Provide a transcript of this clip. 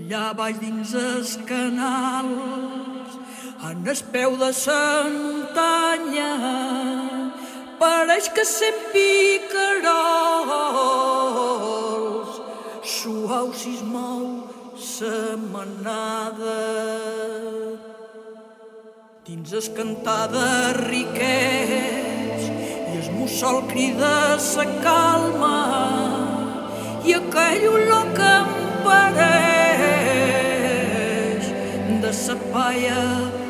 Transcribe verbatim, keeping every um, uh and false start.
allà baix dins els canals, en el peu de la muntanya, pareix que sent picarols, suau si es mou la manada. Dins es cantar de riquets i el mussol crida sa calma i aquell olor que em pareix de sa palla